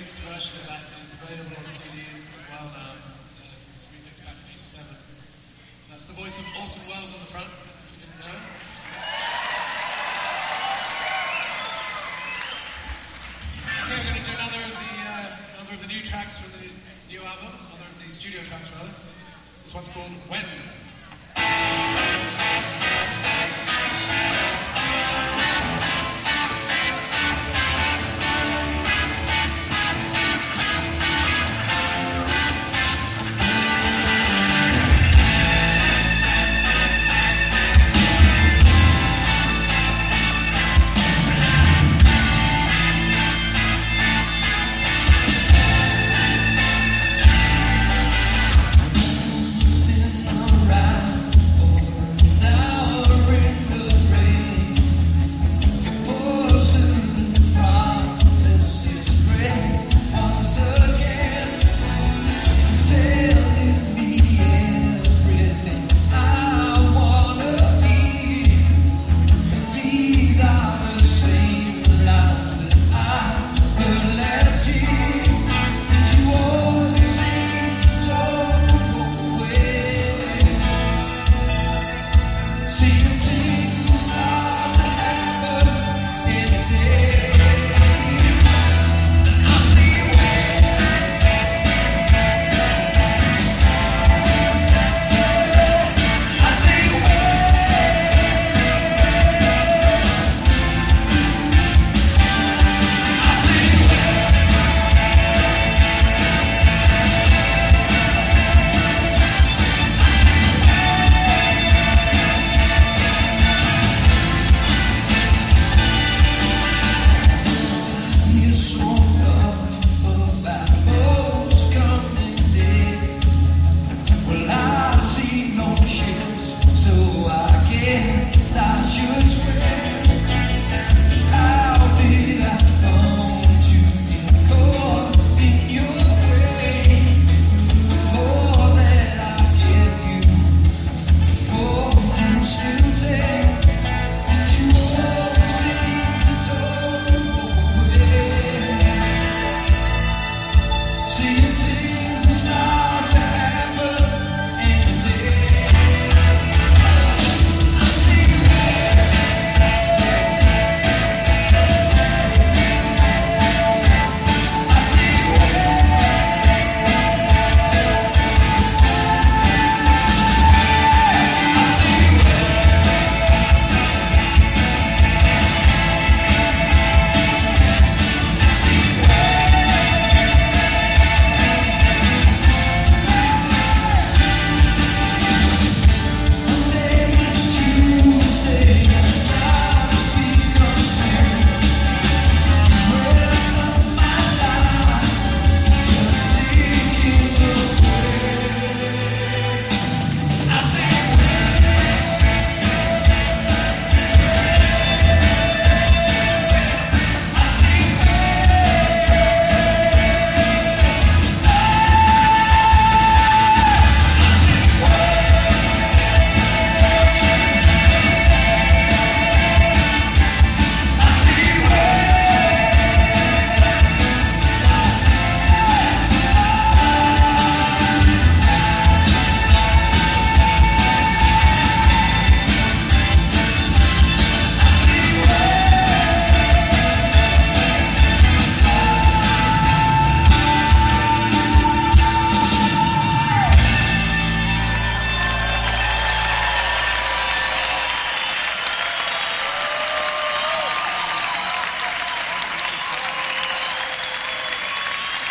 remixed version of that is available on CD as well now. It's remixed back in '87. That's the voice of Orson Welles on the front, if you didn't know. Okay, we're going to do another of the new tracks from the new album, another of the studio tracks rather. This one's called When.